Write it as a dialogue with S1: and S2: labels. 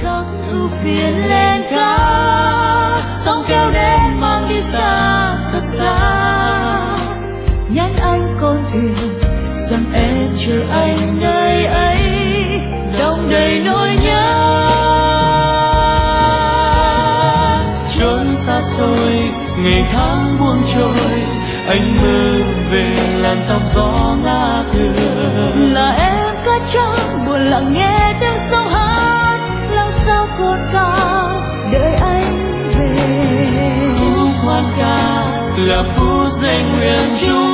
S1: khắc ưu phiền lên cao, sóng kéo đến mang đi xa thật xa. Nhắn anh con thuyền rằng em chờ anh nơi ấy, đong đầy nỗi nhớ. Chốn xa xôi ngày tháng buông trôi, anh mơ về làn tóc gió ngã cửa. Là em cất trong buồn lặng nghe tiếng sông hát, lao sao cồn cao đợi anh về. Khúc hoan ca là phút rèn luyện chúng